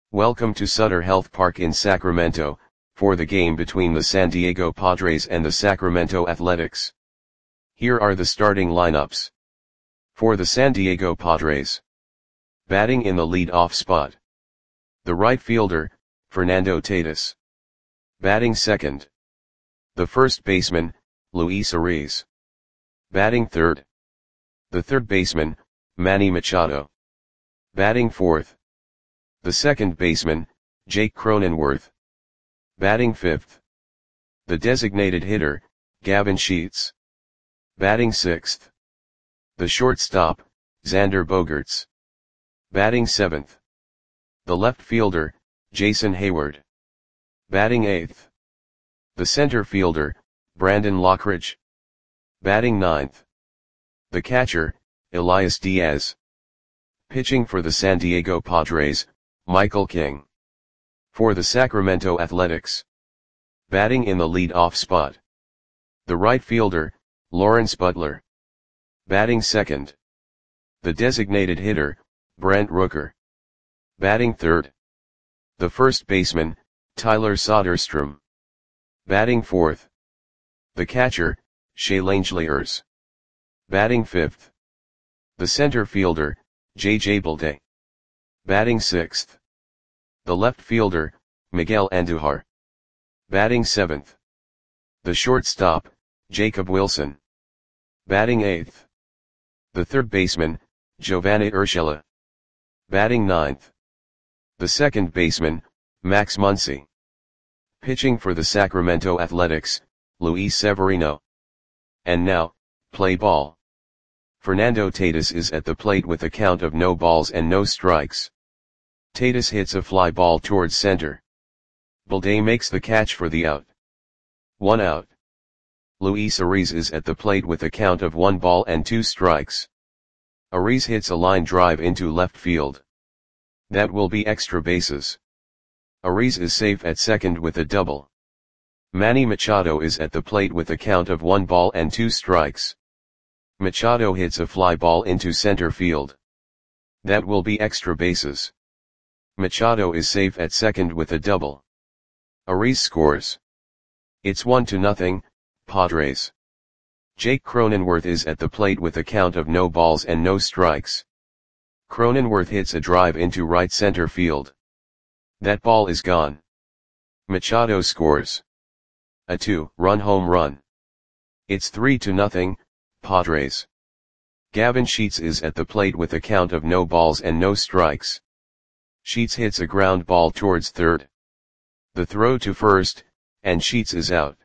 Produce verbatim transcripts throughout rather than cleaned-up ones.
Welcome to Sutter Health Park in Sacramento, for the game between the San Diego Padres and the Sacramento Athletics. Here are the starting lineups. For the San Diego Padres. Batting in the lead-off spot. The right fielder, Fernando Tatis. Batting second. The first baseman, Luis Arraez. Batting third. The third baseman, Manny Machado. Batting fourth. The second baseman, Jake Cronenworth. Batting fifth. The designated hitter, Gavin Sheets. Batting sixth. The shortstop, Xander Bogaerts. Batting seventh. The left fielder, Jason Heyward. Batting eighth. The center fielder, Brandon Lockridge. Batting ninth. The catcher, Elias Diaz. Pitching for the San Diego Padres, Michael King. For the Sacramento Athletics. Batting in the lead-off spot. The right fielder, Lawrence Butler. Batting second. The designated hitter, Brent Rooker. Batting third. The first baseman, Tyler Soderstrom. Batting fourth. The catcher, Shea Langeliers. Batting fifth. The center fielder, J J Bleday. Batting sixth. The left fielder, Miguel Andujar. Batting seventh. The shortstop, Jacob Wilson. Batting eighth. The third baseman, Giovanni Urshela. Batting ninth. The second baseman, Max Muncy. Pitching for the Sacramento Athletics, Luis Severino. And now, play ball. Fernando Tatis is at the plate with a count of no balls and no strikes. Tatis hits a fly ball towards center. Bleday makes the catch for the out. One out. Luis Arraez is at the plate with a count of one ball and two strikes. Arraez hits a line drive into left field. That will be extra bases. Arraez is safe at second with a double. Manny Machado is at the plate with a count of one ball and two strikes. Machado hits a fly ball into center field. That will be extra bases. Machado is safe at second with a double. Arraez scores. It's one to nothing, Padres. Jake Cronenworth is at the plate with a count of no balls and no strikes. Cronenworth hits a drive into right center field. That ball is gone. Machado scores. A two-run home run. It's three to nothing, Padres. Gavin Sheets is at the plate with a count of no balls and no strikes. Sheets hits a ground ball towards third. The throw to first, and Sheets is out.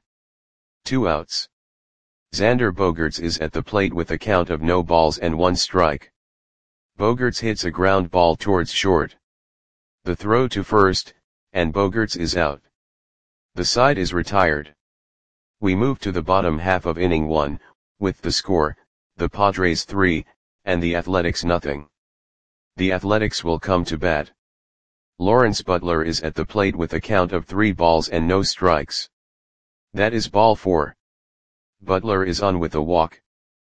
Two outs. Xander Bogaerts is at the plate with a count of no balls and one strike. Bogaerts hits a ground ball towards short. The throw to first, and Bogaerts is out. The side is retired. We move to the bottom half of inning one, with the score, the Padres three, and the Athletics nothing. The Athletics will come to bat. Lawrence Butler is at the plate with a count of three balls and no strikes. That is ball four. Butler is on with a walk.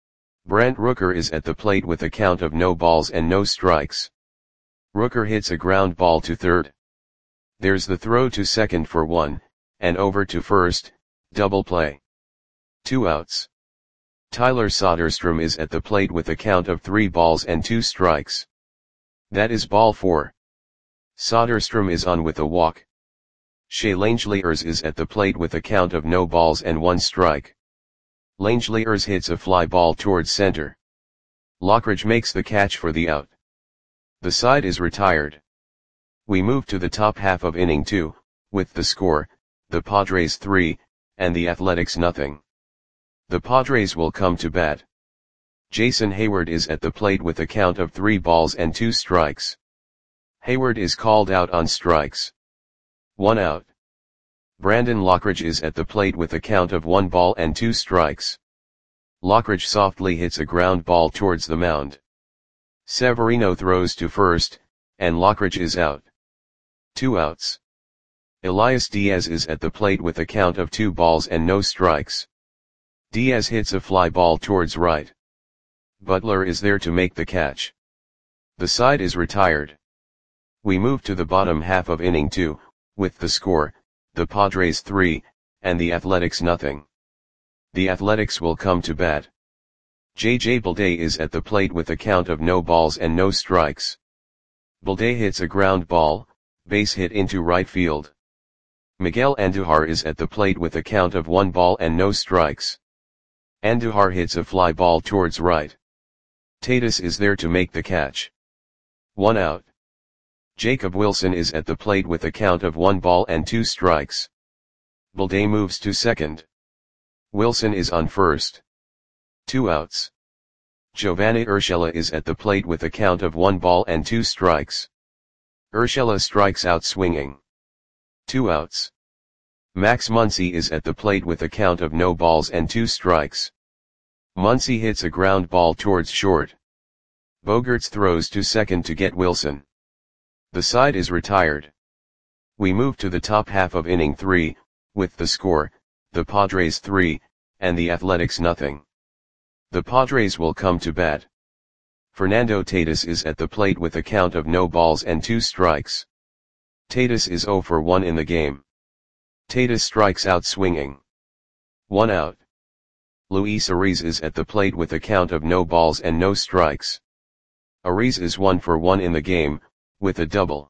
Brent Rooker is at the plate with a count of no balls and no strikes. Rooker hits a ground ball to third. There's the throw to second for one, and over to first, double play. Two outs. Tyler Soderstrom is at the plate with a count of three balls and two strikes. That is ball four. Soderstrom is on with a walk. Shea Langeliers is at the plate with a count of no balls and one strike. Langeliers hits a fly ball towards center. Lockridge makes the catch for the out. The side is retired. We move to the top half of inning two, with the score, the Padres three, and the Athletics nothing. The Padres will come to bat. Jason Heyward is at the plate with a count of three balls and two strikes. Heyward is called out on strikes. One out. Brandon Lockridge is at the plate with a count of one ball and two strikes. Lockridge softly hits a ground ball towards the mound. Severino throws to first, and Lockridge is out. Two outs. Elias Diaz is at the plate with a count of two balls and no strikes. Diaz hits a fly ball towards right. Butler is there to make the catch. The side is retired. We move to the bottom half of inning two, with the score, the Padres three, and the Athletics nothing. The Athletics will come to bat. J J Bleday is at the plate with a count of no balls and no strikes. Bleday hits a ground ball, base hit into right field. Miguel Andujar is at the plate with a count of one ball and no strikes. Andujar hits a fly ball towards right. Tatis is there to make the catch. One out. Jacob Wilson is at the plate with a count of one ball and two strikes. Bleday moves to second. Wilson is on first. Two outs. Giovanni Urshela is at the plate with a count of one ball and two strikes. Urshela strikes out swinging. Two outs. Max Muncy is at the plate with a count of no balls and two strikes. Muncy hits a ground ball towards short. Bogaerts throws to second to get Wilson. The side is retired. We move to the top half of inning three, with the score, the Padres three, and the Athletics nothing. The Padres will come to bat. Fernando Tatis is at the plate with a count of no balls and two strikes. Tatis is zero for one in the game. Tatis strikes out swinging. One out. Luis Ariz is at the plate with a count of no balls and no strikes. Ariz is one for one in the game, with a double.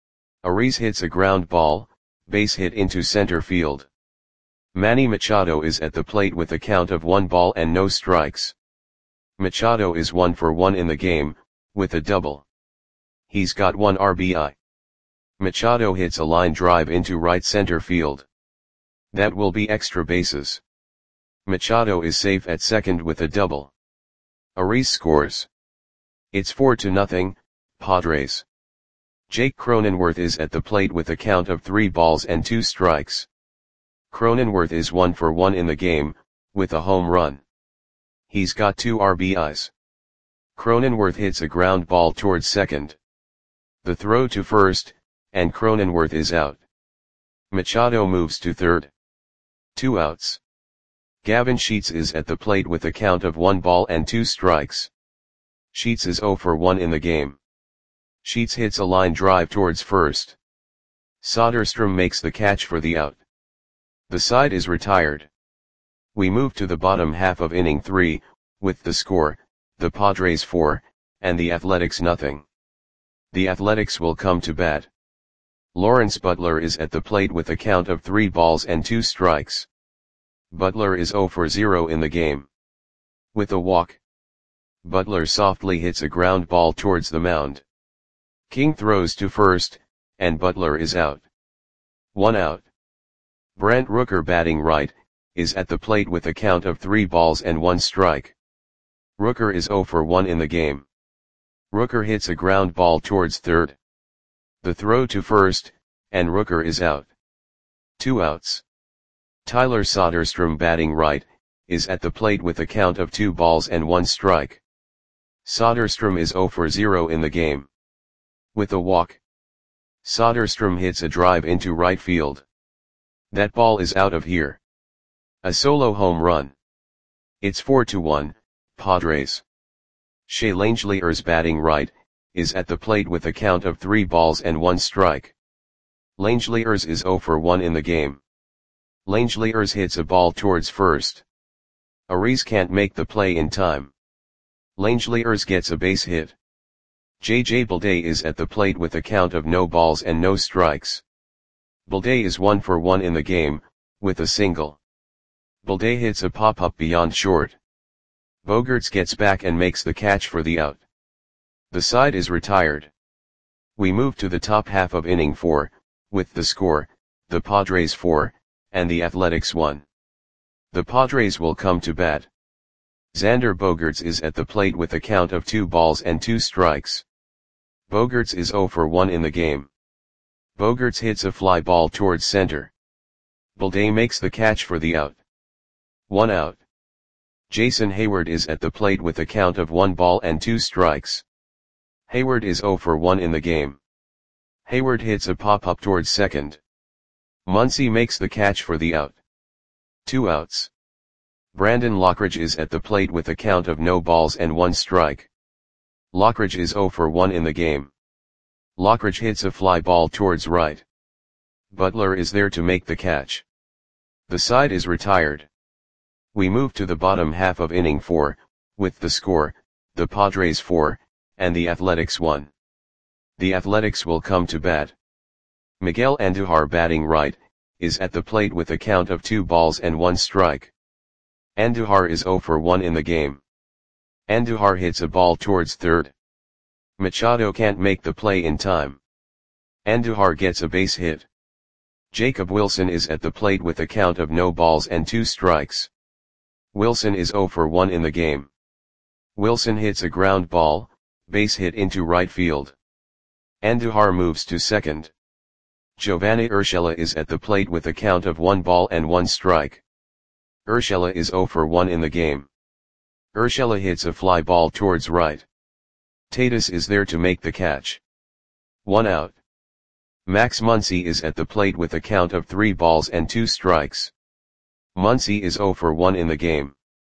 Ariz hits a ground ball, base hit into center field. Manny Machado is at the plate with a count of one ball and no strikes. Machado is one for one in the game, with a double. He's got one R B I. Machado hits a line drive into right center field. That will be extra bases. Machado is safe at second with a double. Ariz scores. It's four to nothing, Padres. Jake Cronenworth is at the plate with a count of three balls and two strikes. Cronenworth is one for one in the game, with a home run. He's got two R B Is. Cronenworth hits a ground ball towards second. The throw to first, and Cronenworth is out. Machado moves to third. Two outs. Gavin Sheets is at the plate with a count of one ball and two strikes. Sheets is zero for one in the game. Sheets hits a line drive towards first. Soderstrom makes the catch for the out. The side is retired. We move to the bottom half of inning three, with the score, the Padres four, and the Athletics nothing. The Athletics will come to bat. Lawrence Butler is at the plate with a count of three balls and two strikes. Butler is zero for zero in the game. With a walk. Butler softly hits a ground ball towards the mound. King throws to first, and Butler is out. One out. Brent Rooker batting right, is at the plate with a count of three balls and one strike. Rooker is zero for one in the game. Rooker hits a ground ball towards third. The throw to first, and Rooker is out. Two outs. Tyler Soderstrom batting right, is at the plate with a count of two balls and one strike. Soderstrom is zero for zero in the game. With a walk. Soderstrom hits a drive into right field. That ball is out of here. A solo home run. It's four to one, Padres. Shea Langeliers batting right, is at the plate with a count of three balls and one strike. Langeliers is zero for one in the game. Langeliers hits a ball towards first. Ariz can't make the play in time. Langeliers gets a base hit. J J Bleday is at the plate with a count of no balls and no strikes. Bleday is one for one in the game, with a single. Bleday hits a pop-up beyond short. Bogaerts gets back and makes the catch for the out. The side is retired. We move to the top half of inning four, with the score, the Padres four, and the Athletics one. The Padres will come to bat. Xander Bogaerts is at the plate with a count of two balls and two strikes. Bogaerts is zero for one in the game. Bogaerts hits a fly ball towards center. Bleday makes the catch for the out. One out. Jason Heyward is at the plate with a count of one ball and two strikes. Heyward is zero for one in the game. Heyward hits a pop-up towards second. Muncy makes the catch for the out. Two outs. Brandon Lockridge is at the plate with a count of no balls and one strike. Lockridge is zero for one in the game. Lockridge hits a fly ball towards right. Butler is there to make the catch. The side is retired. We move to the bottom half of inning four, with the score, the Padres four, and the Athletics one. The Athletics will come to bat. Miguel Andujar, batting right, is at the plate with a count of two balls and one strike. Andujar is zero for one in the game. Andujar hits a ball towards third. Machado can't make the play in time. Andujar gets a base hit. Jacob Wilson is at the plate with a count of no balls and two strikes. Wilson is zero for one in the game. Wilson hits a ground ball, base hit into right field. Andujar moves to second. Giovanny Urshela is at the plate with a count of one ball and one strike. Urshela is zero for one in the game. Urshela hits a fly ball towards right. Tatis is there to make the catch. One out. Max Muncy is at the plate with a count of three balls and two strikes. Muncy is zero for one in the game.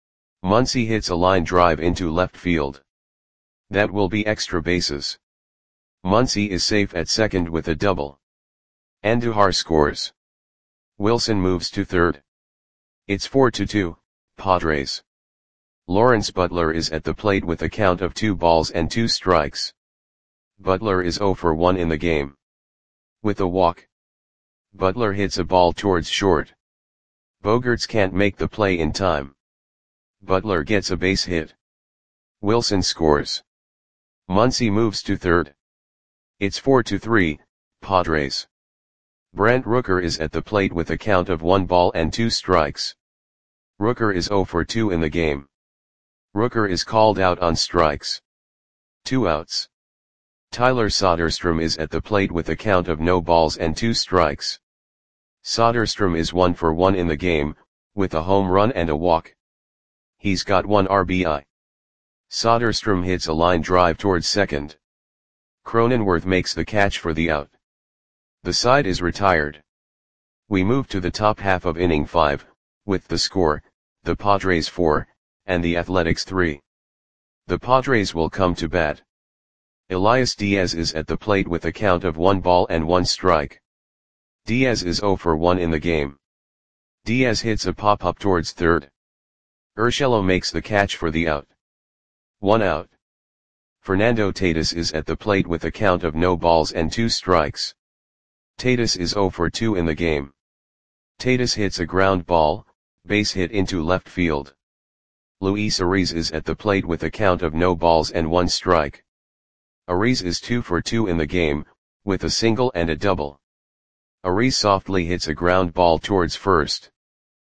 Muncy hits a line drive into left field. That will be extra bases. Muncy is safe at second with a double. Andujar scores. Wilson moves to third. It's four to two, Padres. Lawrence Butler is at the plate with a count of two balls and two strikes. Butler is zero for one in the game. With a walk. Butler hits a ball towards short. Bogaerts can't make the play in time. Butler gets a base hit. Wilson scores. Muncy moves to third. It's four to three, Padres. Brent Rooker is at the plate with a count of one ball and two strikes. Rooker is zero for two in the game. Rooker is called out on strikes. Two outs. Tyler Soderstrom is at the plate with a count of no balls and two strikes. Soderstrom is one for one in the game, with a home run and a walk. He's got one R B I. Soderstrom hits a line drive towards second. Cronenworth makes the catch for the out. The side is retired. We move to the top half of inning five, with the score, the Padres four, and the Athletics three. The Padres will come to bat. Elias Diaz is at the plate with a count of one ball and one strike. Diaz is zero for one in the game. Diaz hits a pop-up towards third. Urshela makes the catch for the out. One out. Fernando Tatis is at the plate with a count of no balls and two strikes. Tatis is zero for two in the game. Tatis hits a ground ball, base hit into left field. Luis Ariz is at the plate with a count of no balls and one strike. Ariz is two for two in the game, with a single and a double. Ariz softly hits a ground ball towards first.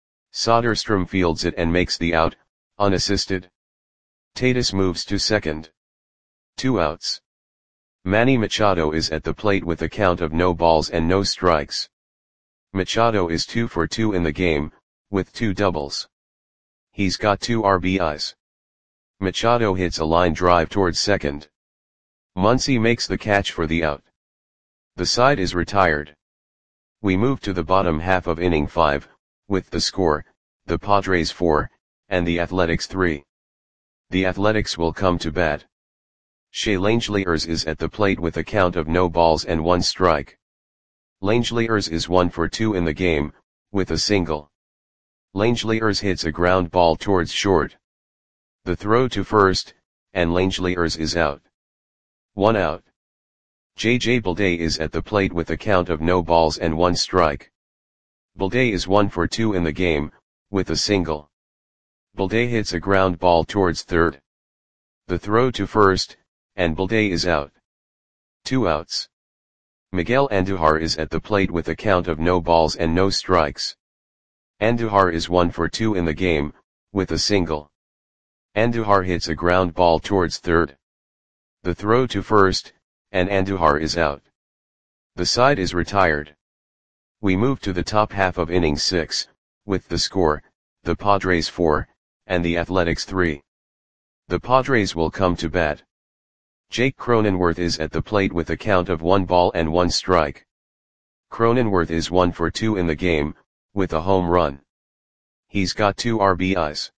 Soderstrom fields it and makes the out, unassisted. Tatis moves to second. Two outs. Manny Machado is at the plate with a count of no balls and no strikes. Machado is two for two in the game, with two doubles. He's got two R B Is. Machado hits a line drive towards second. Muncy makes the catch for the out. The side is retired. We move to the bottom half of inning five, with the score, the Padres four, and the Athletics three. The Athletics will come to bat. Shea Langeliers is at the plate with a count of no balls and one strike. Langeliers is one for two in the game, with a single. Langeliers hits a ground ball towards short. The throw to first, and Langeliers is out. One out. J J Bleday is at the plate with a count of no balls and one strike. Bleday is one for two in the game, with a single. Bleday hits a ground ball towards third. The throw to first, and Bleday is out. Two outs. Miguel Andujar is at the plate with a count of no balls and no strikes. Andujar is one for two in the game, with a single. Andujar hits a ground ball towards third. The throw to first, and Andujar is out. The side is retired. We move to the top half of inning six, with the score, the Padres four, and the Athletics three. The Padres will come to bat. Jake Cronenworth is at the plate with a count of one ball and one strike. Cronenworth is one for two in the game, with a home run. He's got two R B Is.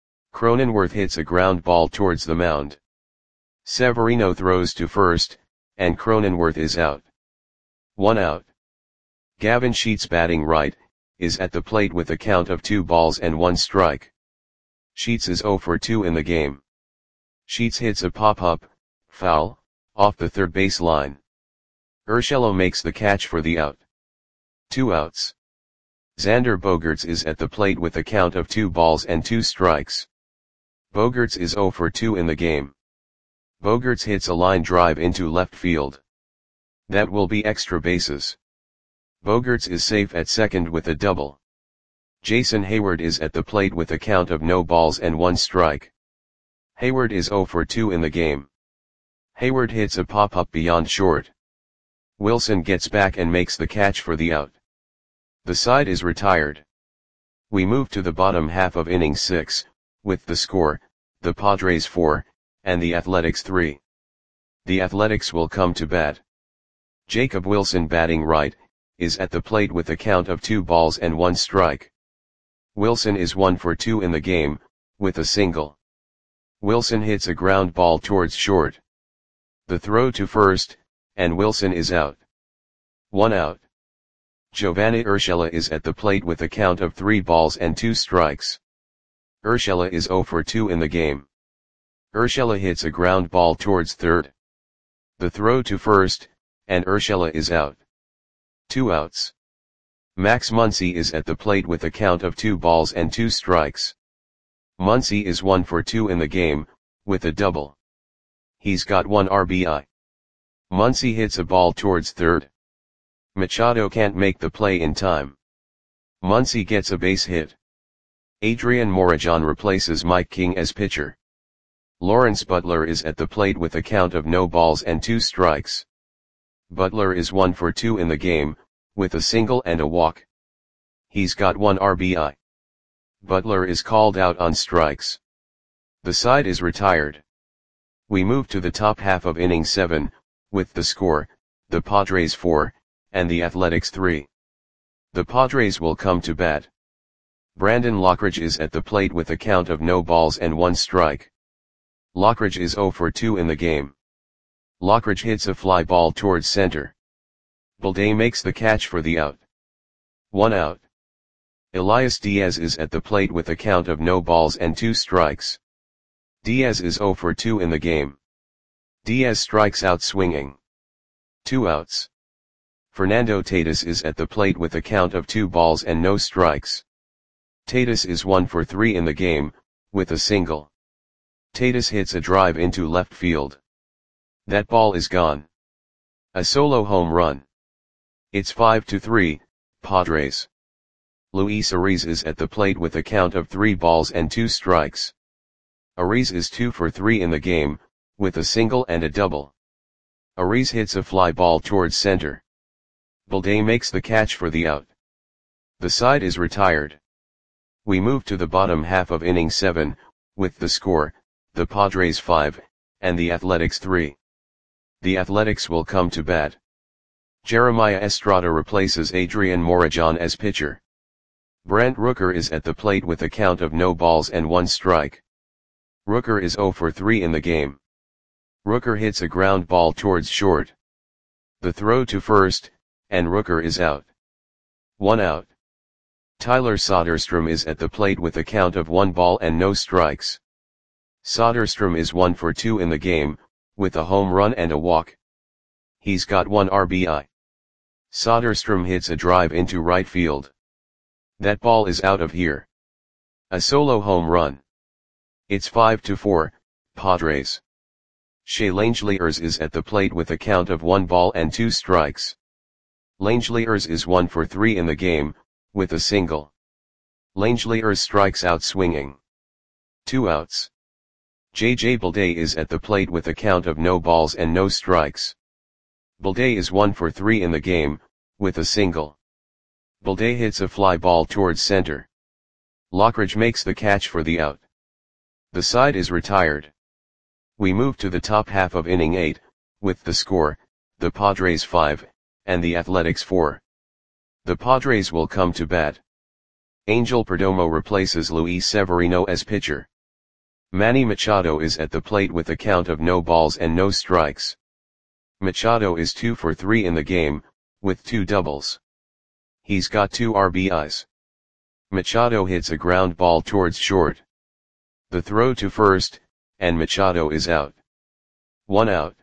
Cronenworth hits a ground ball towards the mound. Severino throws to first, and Cronenworth is out. One out. Gavin Sheets, batting right, is at the plate with a count of two balls and one strike. Sheets is oh for two in the game. Sheets hits a pop-up, foul, off the third base line. Urshela makes the catch for the out. Two outs. Xander Bogaerts is at the plate with a count of two balls and two strikes. Bogaerts is oh for two in the game. Bogaerts hits a line drive into left field. That will be extra bases. Bogaerts is safe at second with a double. Jason Heyward is at the plate with a count of no balls and one strike. Heyward is oh for two in the game. Heyward hits a pop-up beyond short. Wilson gets back and makes the catch for the out. The side is retired. We move to the bottom half of inning six, with the score, the Padres four, and the Athletics three. The Athletics will come to bat. Jacob Wilson, batting right, is at the plate with a count of two balls and one strike. Wilson is one for two in the game, with a single. Wilson hits a ground ball towards short. The throw to first, and Wilson is out. One out. Giovanni Urshela is at the plate with a count of three balls and two strikes. Urshela is oh for two in the game. Urshela hits a ground ball towards third. The throw to first, and Urshela is out. Two outs. Max Muncy is at the plate with a count of two balls and two strikes. Muncy is one for two in the game, with a double. He's got one R B I. Muncy hits a ball towards third. Machado can't make the play in time. Muncy gets a base hit. Adrian Morejon replaces Mike King as pitcher. Lawrence Butler is at the plate with a count of no balls and two strikes. Butler is one for two in the game, with a single and a walk. He's got one R B I. Butler is called out on strikes. The side is retired. We move to the top half of inning seven, with the score, the Padres four, and the Athletics three. The Padres will come to bat. Brandon Lockridge is at the plate with a count of no balls and one strike. Lockridge is oh for two in the game. Lockridge hits a fly ball towards center. Balday makes the catch for the out. One out. Elias Diaz is at the plate with a count of no balls and two strikes. Diaz is oh for two in the game. Diaz strikes out swinging. Two outs. Fernando Tatis is at the plate with a count of two balls and no strikes. Tatis is one for three in the game, with a single. Tatis hits a drive into left field. That ball is gone. A solo home run. It's five to three, Padres. Luis Ariz is at the plate with a count of three balls and two strikes. Ariz is two for three in the game, with a single and a double. Ariz hits a fly ball towards center. Balday makes the catch for the out. The side is retired. We move to the bottom half of inning seven, with the score, the Padres five, and the Athletics three. The Athletics will come to bat. Jeremiah Estrada replaces Adrian Morejon as pitcher. Brent Rooker is at the plate with a count of no balls and one strike. Rooker is oh for three in the game. Rooker hits a ground ball towards short. The throw to first, and Rooker is out. One out. Tyler Soderstrom is at the plate with a count of one ball and no strikes. Soderstrom is one for two in the game, with a home run and a walk. He's got one R B I. Soderstrom hits a drive into right field. That ball is out of here. A solo home run. It's five to four, Padres. Shea Langeliers is at the plate with a count of one ball and two strikes. Langeliers is one for three in the game, with a single. Langeliers strikes out swinging. Two outs. J J Balday is at the plate with a count of no balls and no strikes. Balday is one for three in the game, with a single. Balday hits a fly ball towards center. Lockridge makes the catch for the out. The side is retired. We move to the top half of inning eight, with the score, the Padres five, and the Athletics four. The Padres will come to bat. Angel Perdomo replaces Luis Severino as pitcher. Manny Machado is at the plate with a count of no balls and no strikes. Machado is two for three in the game, with two doubles. He's got two R B Is. Machado hits a ground ball towards short. The throw to first, and Machado is out. One out.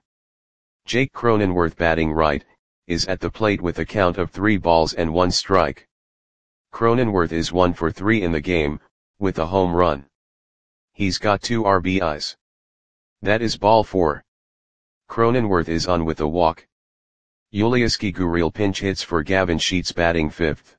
Jake Cronenworth, batting right, is at the plate with a count of three balls and one strike. Cronenworth is one for three in the game, with a home run. He's got two R B Is. That is ball four. Cronenworth is on with a walk. Yulieski Gurriel pinch hits for Gavin Sheets, batting fifth.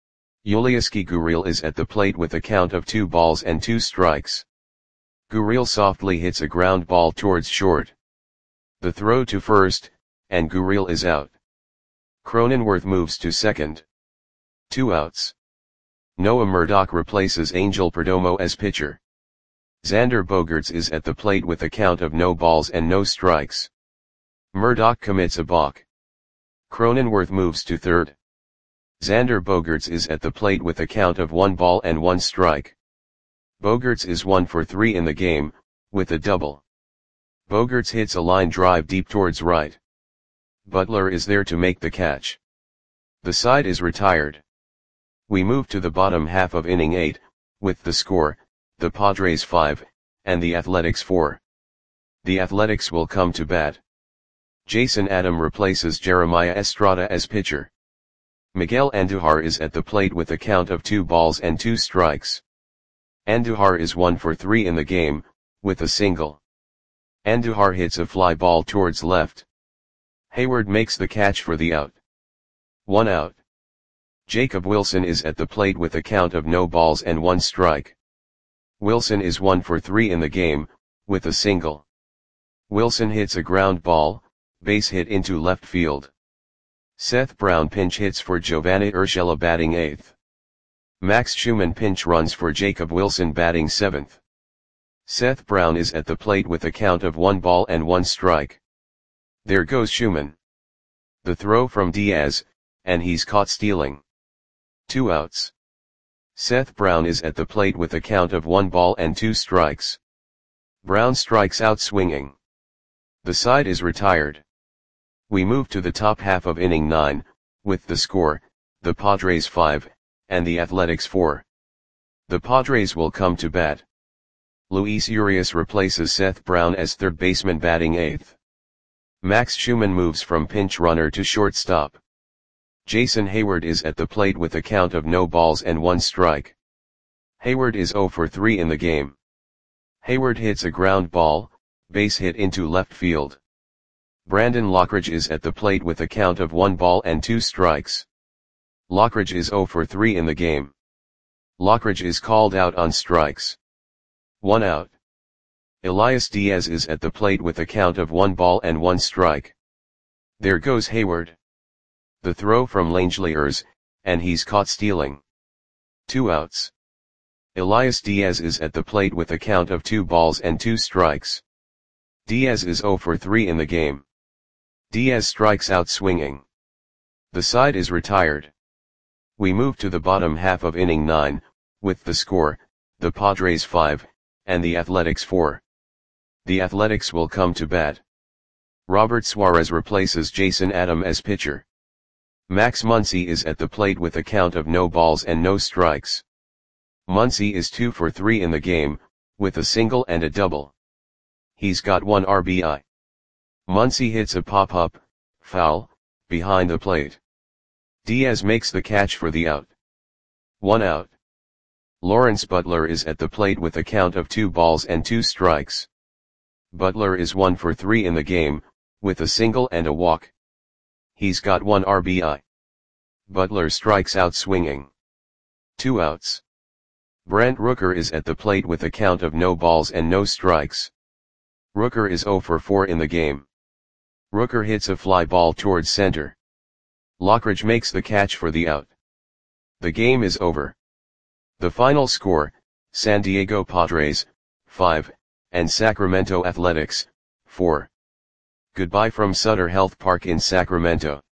Yulieski Gurriel is at the plate with a count of two balls and two strikes. Gurriel softly hits a ground ball towards short. The throw to first, and Gurriel is out. Cronenworth moves to second. Two outs. Noah Murdock replaces Angel Perdomo as pitcher. Xander Bogaerts is at the plate with a count of no balls and no strikes. Murdock commits a balk. Cronenworth moves to third. Xander Bogaerts is at the plate with a count of one ball and one strike. Bogaerts is one for three in the game, with a double. Bogaerts hits a line drive deep towards right. Butler is there to make the catch. The side is retired. We move to the bottom half of inning eight, with the score, the Padres five, and the Athletics four. The Athletics will come to bat. Jason Adam replaces Jeremiah Estrada as pitcher. Miguel Andujar is at the plate with a count of two balls and two strikes. Andujar is one for three in the game, with a single. Andujar hits a fly ball towards left. Hayward makes the catch for the out. One out. Jacob Wilson is at the plate with a count of no balls and one strike. Wilson is one for three in the game, with a single. Wilson hits a ground ball, base hit into left field. Seth Brown pinch hits for Giovanni Urshela, batting eighth. Max Schumann pinch runs for Jacob Wilson, batting seventh. Seth Brown is at the plate with a count of one ball and one strike. There goes Schumann. The throw from Diaz, and he's caught stealing. Two outs. Seth Brown is at the plate with a count of one ball and two strikes. Brown strikes out swinging. The side is retired. We move to the top half of inning nine, with the score, the Padres five, and the Athletics four. The Padres will come to bat. Luis Urias replaces Seth Brown as third baseman, batting eighth. Max Schumann moves from pinch runner to shortstop. Jason Hayward is at the plate with a count of no balls and one strike. Hayward is zero for three in the game. Hayward hits a ground ball, base hit into left field. Brandon Lockridge is at the plate with a count of one ball and two strikes. Lockridge is zero for three in the game. Lockridge is called out on strikes. One out. Elias Diaz is at the plate with a count of one ball and one strike. There goes Hayward. The throw from Langeliers, and he's caught stealing. Two outs. Elias Diaz is at the plate with a count of two balls and two strikes. Diaz is zero for three in the game. Diaz strikes out swinging. The side is retired. We move to the bottom half of inning nine, with the score, the Padres five, and the Athletics four. The Athletics will come to bat. Robert Suarez replaces Jason Adam as pitcher. Max Muncy is at the plate with a count of no balls and no strikes. Muncy is two for three in the game, with a single and a double. He's got one R B I. Muncy hits a pop-up, foul, behind the plate. Diaz makes the catch for the out. One out. Lawrence Butler is at the plate with a count of two balls and two strikes. Butler is one for three in the game, with a single and a walk. He's got one R B I. Butler strikes out swinging. Two outs. Brent Rooker is at the plate with a count of no balls and no strikes. Rooker is zero for four in the game. Rooker hits a fly ball towards center. Lockridge makes the catch for the out. The game is over. The final score, San Diego Padres, five, and Sacramento Athletics, four. Goodbye from Sutter Health Park in Sacramento.